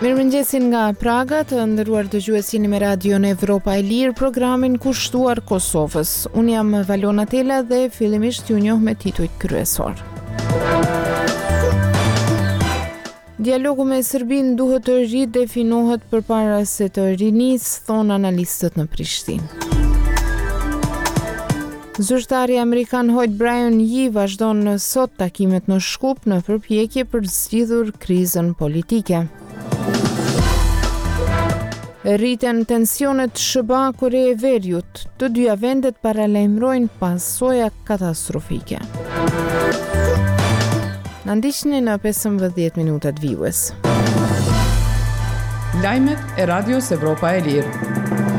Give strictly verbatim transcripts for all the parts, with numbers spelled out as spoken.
Mirëmëngjesin nga Praga, të nderuar dëgjues, jeni me Radion Evropa e Lirë, programin kushtuar Kosovës. Unë jam Valona Tela dhe fillimisht ju njoh me titujt kryesor. Dialogu me Serbinë duhet të ridefinohet përpara se të rinisë, thonë analistët në Prishtinë. Zyrtari amerikan Hoyt Bryan Yee vazhdon në sot takimet në Shkup në përpjekje për zgjidhur krizën politike. Rriten tensionet S B A Kore e Veriut, të dyja vendet paralajmërojnë pasoja katastrofike. Na ndiqni në pesëmbëdhjetë minutat vijues. Lajmet e Radios Evropa e Lirë.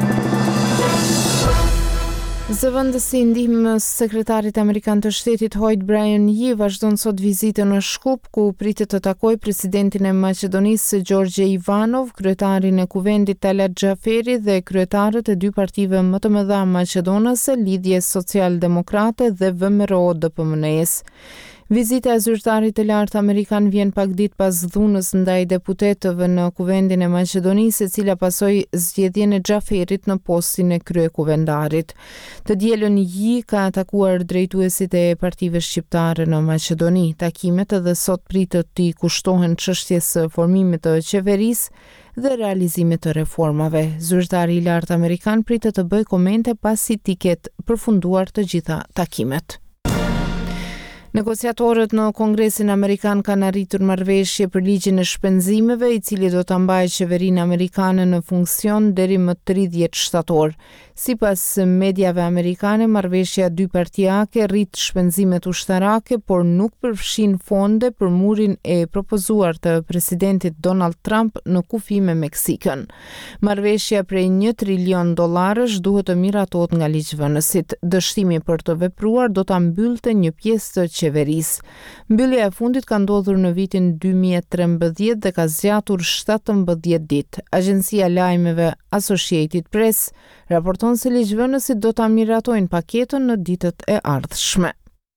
Zëvendësi ndihmës sekretarit amerikan të shtetit Hoyt Bryan Yee vazhdon sot vizitën në Shkup, ku pritet të takojë presidentin e Maqedonisë Gjorgje Ivanov, kryetarin e kuvendit Talat Xhaferi dhe kryetarët e dy partive më të mëdha maqedonase, Lidhje Social-Demokrate dhe V M R O D P M N-s. Vizita e zyrtarit të lartë amerikan vjen pak ditë pas dhunës ndaj deputetëve në kuvendin e Maqedonisë, e cila pasoi zgjedhjen e Xhaferit në postin e kryekuvendarit. Të dielën Yee ka takuar drejtuesit e partive shqiptare në Maqedoni. Takimet edhe sot pritet të kushtohen çështjes së formimit të qeverisë dhe realizimit të reformave. Zyrtari i lartë amerikan pritet të bëjë komente pasi të ketë përfunduar të gjitha takimet. Negociatorët në Kongresin Amerikan kanë arritur marrëveshje për ligjin e shpenzimeve, i cili do ta mbajë qeverinë amerikane në funksion deri më tridhjetë shtator. Sipas mediave amerikane, marrëveshja dypartijake rrit shpenzimet ushtarake, por nuk përfshin fonde për murin e propozuar të presidentit Donald Trump në kufi me Meksikën. Marrëveshja prej një trilion dollarësh duhet të miratohet nga ligjvënësit. Dështimi për të vepruar do ta mbyllte një pjesë të qeverisë. Mbyllja e fundit ka ndodhur në vitin dy mijë e trembëdhjetë dhe ka zgjatur shtatëmbëdhjetë ditë. Agjencia lajmeve Associated Press raporton se ligjvënësit do ta miratojnë paketën në ditët e ardhshme.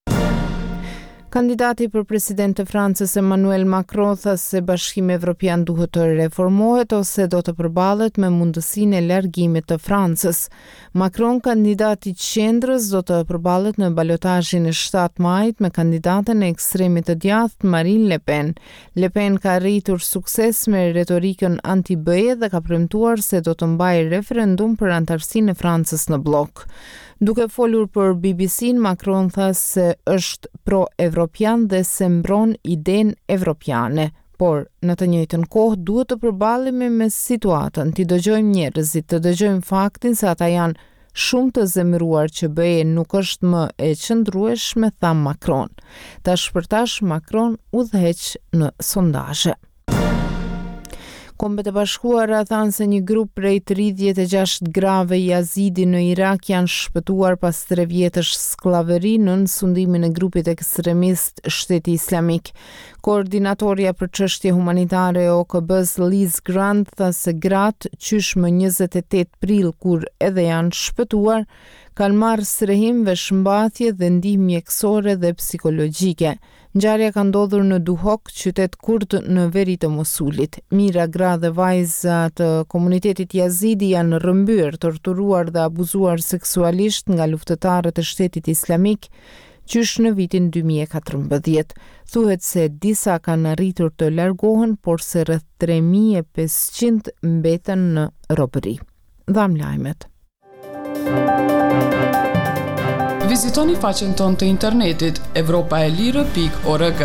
Kandidati për president të Francës Emmanuel Macron tha se Bashkimi Evropian duhet të reformohet ose do të përballet me mundësinë e largimit të Francës. Macron, kandidati i qendrës, do të përballet në balotazhin e shtatë majit me kandidaten e ekstremit të djathtë Marine Le Pen. Le Pen ka arritur sukses me retorikën anti-B E dhe ka premtuar se do të mbajë referendum për antarësinë e Francës në blok. Duke folur për B B C-n, Macron tha se është pro-evropian dhe se mbron idenë evropiane, por në të njëjtën kohë duhet të përballemi me situatën, të dëgjojmë njerëzit, të dëgjojmë faktin se ata janë shumë të zemëruar që B E nuk është më e qëndrueshme, tha Macron. Tash për tash Macron udhëheq në sondazhe. Kombet e Bashkuara thanë se një grup prej tridhjetë e gjashtë grave yazidi në Irak janë shpëtuar pas tre vjetësh skllavëri nën sundimin e grupit ekstremist Shteti Islamik. Koordinatorja për çështje humanitare e O K B-s Liz Grant tha se gratë qysh më njëzet e tetë prill, kur edhe janë shpëtuar, kanë marrë strehim veshmbathje dhe ndihmë mjekësore dhe psikologjike. Ngjarja ka ndodhur në Duhok, qytet kurd në veri të Mosulit. Mira gra dhe vajza të komunitetit yazidi janë rrëmbyer, torturuar dhe abuzuar seksualisht nga luftëtarët e Shtetit Islamik, qysh në vitin dy mijë e katërmbëdhjetë. Thuhet se disa kanë arritur të largohen, por se rreth tre mijë e pesëqind mbeten në robëri. Dham lajmet. Vizitoni faqen tonë të internetit evropaelire pikë org.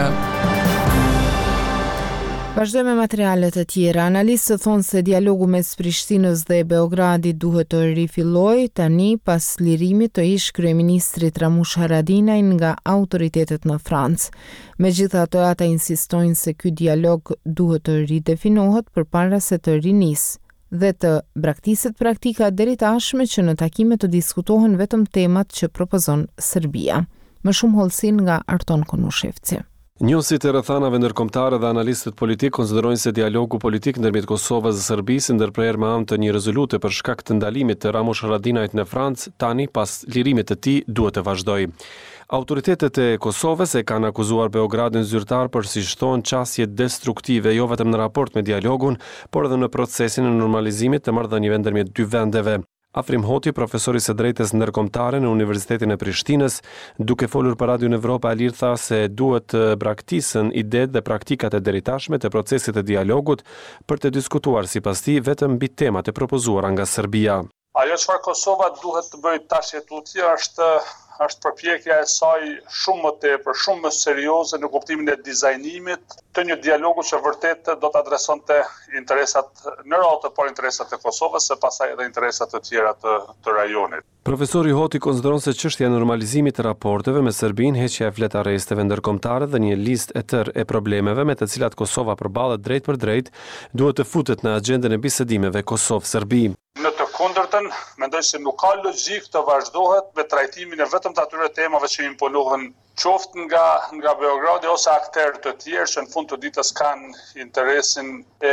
Vazhdojmë me materialet të tjera. Analistët thonë se dialogu mes Prishtinës dhe Beogradit duhet të rifillojë tani pas lirimit të ish kryeministrit Ramush Haradinaj nga autoritetet në Francë. Megjithatë, ata insistojnë se ky dialog duhet të ridefinohet përpara se të rinisë dhe të braktiset praktika deri tashme që në takime të diskutohen vetëm temat që propozon Serbia. Më shumë hollësin nga Arton Konushevci. Njohësit e rrethanave ndërkombëtare dhe analistët politik konsiderojnë se dialogu politik ndërmjet Kosovës dhe Serbisë ndërprer me anë të një rezolute për shkak të ndalimit të Ramush Haradinajt në Francë, tani pas lirimit të tij duhet të vazhdojë. Autoritetet e Kosovës e kanë akuzuar Beogradin zyrtar për si shtohen qasje destruktive jo vetëm në raport me dialogun, por edhe në procesin e normalizimit të marrëdhënieve ndërmjet dy vendeve. Afrim Hoti, profesori së drejtës ndërkombëtare në Universitetin e Prishtinës, duke folur për Radion Evropa e Lirë, tha se duhet të braktisën idetë dhe praktikat e deritashme të procesit të dialogut për të diskutuar sipas tij vetëm mbi temat e propozuara nga Serbia. Ajo çfarë Kosova duhet të bëjë tash e tutje është është përpjekja e saj shumë më tepër, shumë më serioze në kuptimin e dizajnimit të një dialogu që vërtet do të adresonte interesat në radhë të parë interesat e Kosovës e pastaj edhe interesat të tjera të, të rajonit. Profesori Hoti konsideron se çështja e normalizimit të raporteve me Serbinë, heqja e flet arresteve ndërkombëtare dhe një listë e tërë e problemeve me të cilat Kosova përballet drejt për drejt duhet të futet në agjendën e bisedimeve Kosovë-Serbi. Në të kundërtën, mendoj se nuk ka logjik të vazhdohet me trajtimin e vetëm të atyre temave që imponohen qoftë nga nga Beogradi ose aktorë të tjerë që në fund të ditës kanë interesin e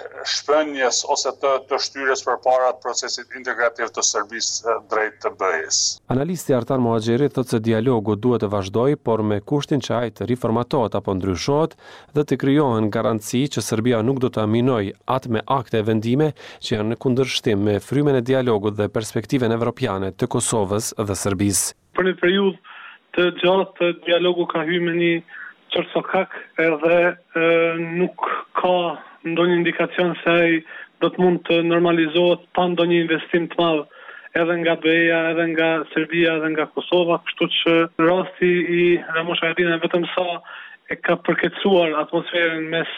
shpënjes ose të, të shtyrjes përpara procesit integrativ të Serbisë drejt të B E-s. Analisti Artan Muhaxheri thotë se dialogu duhet të vazhdojë, por me kushtin që ai të riformatohet apo ndryshohet dhe të krijohen garanci që Serbia nuk do të aminojë atë me akte e vendime që janë në kundërshtim me frymen e dialogut dhe perspektiven evropiane të Kosovës dhe Serbisë. Për një periudhë të gjatë dialogu ka hyrë me një çorçokak edhe e, nuk ka ndonjë indikacion se ai do të mund të normalizohet pa ndonjë investim të madh edhe nga B E-ja, edhe nga Serbia, edhe nga Kosova, kështu që rasti i Ramush Haradinajt vetëm sa e ka përkecuar atmosferën mes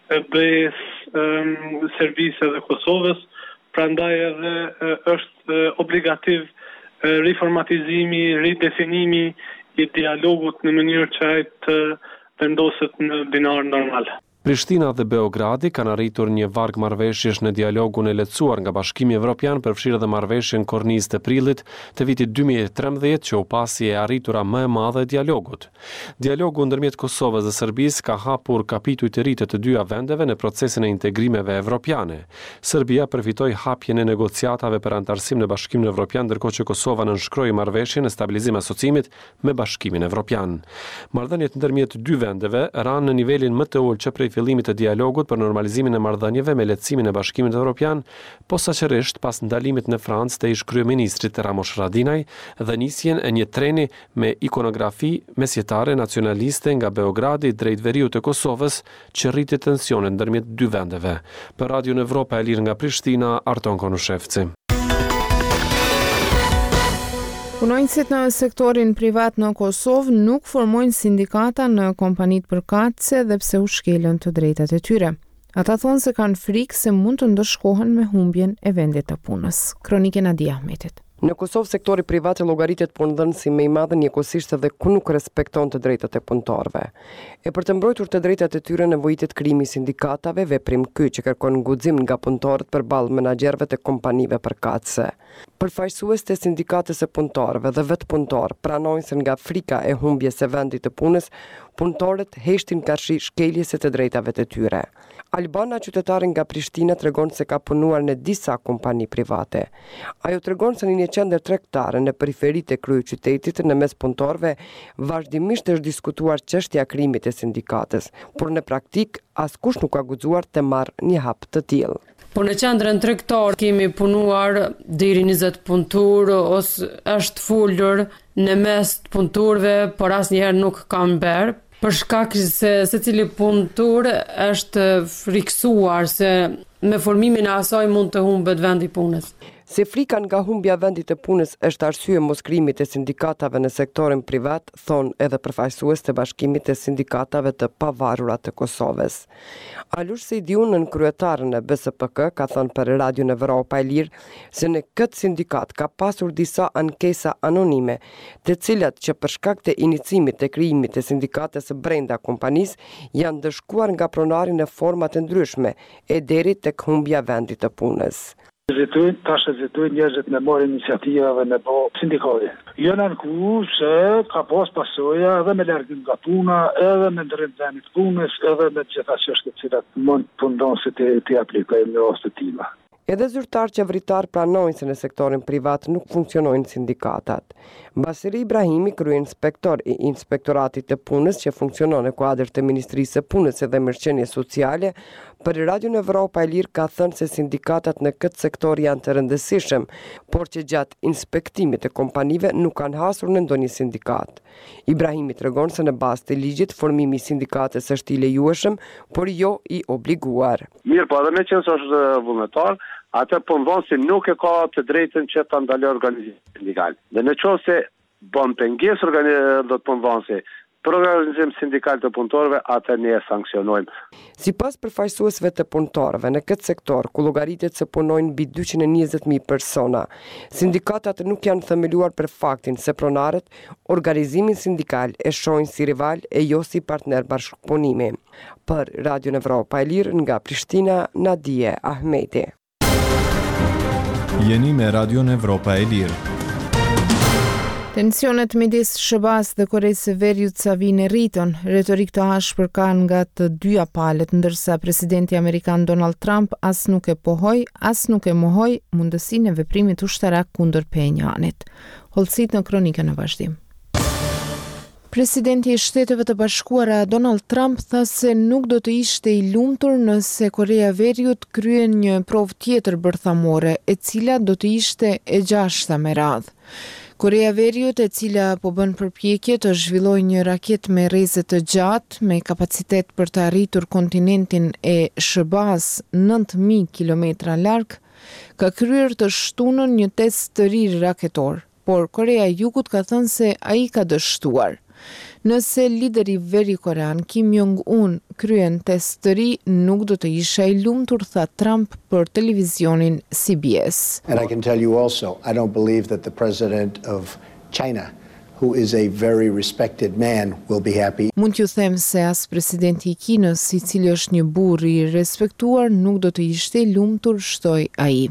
B E-s, Serbisë dhe Kosovës, prandaj edhe e, është e, obligativ e, riformatizimi, ridefinimi i dialogut në mënyrë që ai të vendoset në binar normal. Prishtina dhe Beogradi kanë arritur një varg marrëveshjesh në dialogun e lehtësuar nga Bashkimi Evropian, përfshirë edhe marrëveshjen kornizë të prillit të vitit dy mijë e trembëdhjetë që u pasi e arritura më e madhe e dialogut. Dialogu ndërmjet Kosovës dhe Serbisë ka hapur kapituj të ri të të dyja vendeve në procesin e integrimeve evropiane. Serbia përfitoi hapjen e negociatave për antarësim në Bashkimin Evropian, ndërkohë që Kosova nënshkroi marrëveshjen e stabilizim asociimit me Bashkimin Evropian. Marrëdhëniet ndërmjet dy vendeve ranë në nivelin më të ulët që prej fillimit të dialogut për normalizimin e marrëdhënieve me lehtësimin e Bashkimit Evropian, posaçërisht pas ndalimit në Francë të ish kryeministrit Ramush Haradinaj dhe nisjen e një treni me ikonografi mesjetare nacionaliste nga Beogradi drejt veriut të Kosovës që rriti tensionet ndërmjet dy vendeve. Për Radion Evropa e Lirë nga Prishtina, Arton Konushevci. Punonjësit në sektorin privat në Kosovë nuk formojnë sindikata në kompanitë përkatëse dhe pse u shkelën të drejtat e tyre. Ata thonë se kanë frikë se mund të ndëshkohen me humbjen e vendit të punës. Kronike Nadia Ahmetit. Në Kosovë, sektori privat llogaritet punëdhënësi më i madh njëkohësisht edhe ku nuk respekton të drejtat e punëtorëve. E për të mbrojtur të drejtat e tyre nevojitet krijimi i sindikatave, veprim ky që kërkon guxim nga punëtorët përballë menaxherëve të kompanive përkatëse. Përfaqësues të sindikatës së punëtorëve dhe vetë punëtorë pranojnë se nga frika e humbjes së vendit të punës, punëtorët heshtin karshi shkeljes së të drejtave të tyre. Albana, qytetare nga Prishtina, tregon se ka punuar në disa kompani private. Ajo tregon se në një qendër tregtare në periferitë e kryeqytetit në mes punëtorëve vazhdimisht është diskutuar çështja e krijimit të sindikatës, por në praktik askush nuk ka guxuar të marrë një hap të tillë. Po në qendrën tregtare kemi punuar deri njëzet punëtor ose është folur në mes të punëtorëve, por asnjëherë nuk kam bërë. Për shkak se secili punëtor është friksuar se me formimin e asaj mund të humbet vendi i punës. Se frika nga humbja vendit të punës është arsye mos krijimit të sindikatave në sektorin privat, thon edhe përfaqësues të Bashkimit të Sindikatave të Pavarura të Kosovës. Alush Sejdiun, në kryetaren e B S P K, ka thënë për Radion Evropa e Lirë se në këtë sindikat ka pasur disa ankesa anonime, të cilat që për shkak të inicimit të krijimit të sindikatës së brenda kompanisë janë dëshkuar nga pronari në forma të ndryshme e deri tek humbja vendit të punës. ezitojnë, tash ezitojnë njerëzit me marrë iniciativa dhe me bë sindikate. Jona në ku se ka pas pasoja edhe me largim nga puna, edhe me ndërrim vendit punës, edhe me gjitha çështjet të cilat mund punëdhënësit të, të aplikojnë në rast të tilla. Edhe zyrtar qeveritar pranojnë se në sektorin privat nuk funksionojnë sindikatat. Basiri Ibrahimi, kryeinspektor i Inspektoratit të Punës që funksionon në kuadër të Ministrisë së Punës dhe Mirëqenies Sociale, për Radio Evropa e Lirë ka thënë se sindikatat në këtë sektor janë të rëndësishëm, por që gjatë inspektimit të kompanive nuk kanë hasur në ndonjë sindikat. Ibrahimi tregon se në bazë të ligjit formimi i sindikatës është i lejueshëm, por jo i obliguar. Mirë, po edhe me qenë se është vullnetar, atë punëdhënësi nuk e ka të drejtën që ta ndalojë organizimin sindikal. Dhe në qoftë se bën pengesë organizimi do të punëdhënësi për organizim sindikal të punëtorëve, atë ne e sanksionojmë. Sipas përfaqësuesve të punëtorëve në këtë sektor, ku llogaritet se punojnë mbi dyqind e njëzet mijë persona, sindikatat nuk janë themeluar për faktin se pronarët organizimin sindikal e shohin si rival e jo si partner bashkëpunimi. Për Radio Evropa e Lirë nga Prishtina, Nadije Ahmeti. Jeni me Radio Evropa e Lirë. Tensionet midis S B A-s dhe Koreas së Veriut sa vinë rriton, retorik të ashpër kanë nga të dyja palët, ndërsa presidenti amerikan Donald Trump as nuk e pohoi, as nuk e mohoi mundësinë e veprimit ushtarak kundër Pjenjanit. Hollësit në kronikën në vazhdim. Presidenti i Shteteve të Bashkuara Donald Trump tha se nuk do të ishte i lumtur nëse Korea e Veriut kryen një provë tjetër bërthamore, e cila do të ishte e gjashta me radhë. Korea e Veriut, e cila po bën përpjekje të zhvillojë një raketë me rreze të gjatë me kapacitet për të arritur kontinentin e S B A-s nëntë mijë kilometra larg, ka kryer të shtunën një test të ri raketor, por Korea e Jugut ka thënë se ai ka dështuar. Nëse lideri veri-korean Kim Jong-un kryen test të ri, nuk do të isha i lumtur, tha Trump për televizionin C B S. And I can tell you also, I don't believe that the president of China, who is a very respected man, will be happy. Mund t'ju them se as presidenti i Kinës, i cili është një burr i respektuar, nuk do të ishte i lumtur, shtoi ai.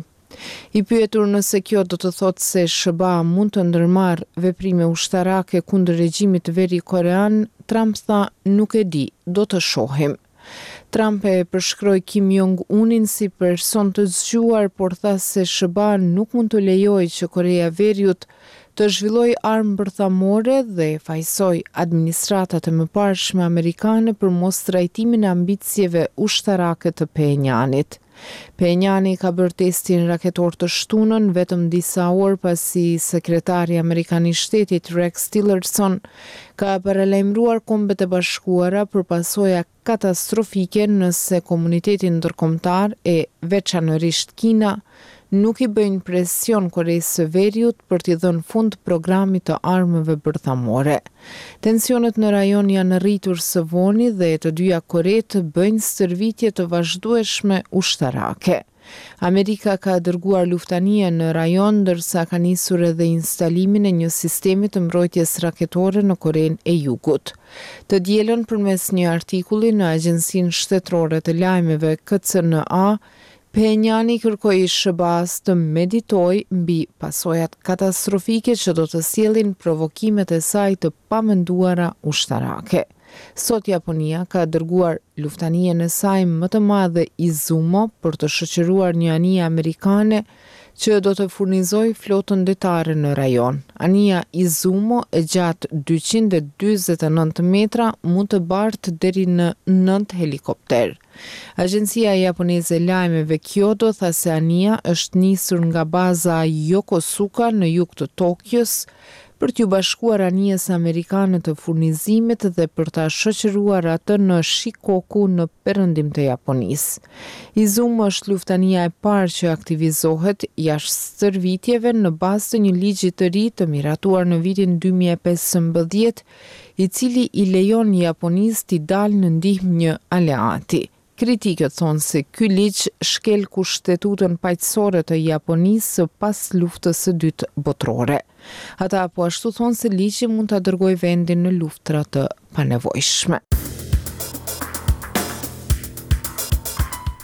I pyetur nëse kjo do të thotë se S B A mund të ndërmarrë veprime ushtarake kundër regjimit veri-korean, Trump tha nuk e di, do të shohim. Trump e përshkroi Kim Jong-unin si person të zgjuar, por tha se S B A nuk mund të lejojë që Korea e Veriut të zhvillojë armë bërthamore dhe fajsoi administratat e mëparshme amerikane për mos trajtimin e ambicieve ushtarake të Pjenjanit. Pjenjani ka bërë testin raketor të shtunën vetëm disa orë pasi sekretari amerikan i shtetit Rex Tillerson ka paralajmëruar Kombet e Bashkuara për pasoja katastrofike nëse komuniteti ndërkombëtar e veçanërisht Kina nuk i bëjnë presion Koreas së Veriut për t'i dhënë fund programit të armëve bërthamore. Tensionet në rajon janë rritur së voni dhe të dyja Koretë bëjnë stërvitje të vazhdueshme ushtarake. Amerika ka dërguar luftanie në rajon, ndërsa ka nisur edhe instalimin e një sistemi të mbrojtjes raketore në Korenë e Jugut. Të dielën përmes një artikulli në Agjencinë Shtetërore të Lajmeve K C N A, Pjenjani kërkoi S B A-s të meditojë mbi pasojat katastrofike që do të sjellin provokimet e saj të pamenduara ushtarake. Sot Japonia ka dërguar luftanien e saj më të madhe Izumo për të shoqëruar një anije amerikane që do të furnizojë flotën detare në rajon. Anija Izumo e gjatë dyqind e dyzet e nëntë metra mund të bartë deri në nëntë helikopter. Agjencia japoneze e lajmeve Kyoto tha se anija është nisur nga baza Yokosuka në jug të Tokios për t'ju bashkuar anijes amerikane të furnizimit dhe për ta shoqëruar atë në Shikoku në perëndim të Japonisë. Izumo është luftania e parë që aktivizohet jashtë stërvitjeve në bazë të një ligji të ri të miratuar në vitin dy mijë e pesëmbëdhjetë, i cili i lejon Japonisë t'i dalë në ndihmë një aleati. Kritikët thonë se ky ligj shkel kushtetutën paqësore të Japonisë pas luftës së dytë botërore. Ata po ashtu thonë se ligji mund ta dërgojë vendin në luftra të panevojshme.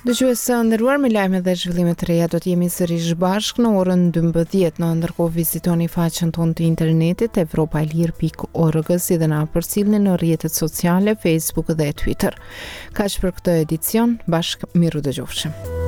Dëgjues së nderuar, me lajme dhe zhvillime të reja do të jemi sërish bashkë në orën dymbëdhjetë. Në ndërkohë vizitoni faqen tonë të internetit evropaelir pikë org si dhe na përcjellni në rrjetet sociale, Facebook dhe Twitter. Kaq për këtë edicion, bashkë miru dëgjofshim.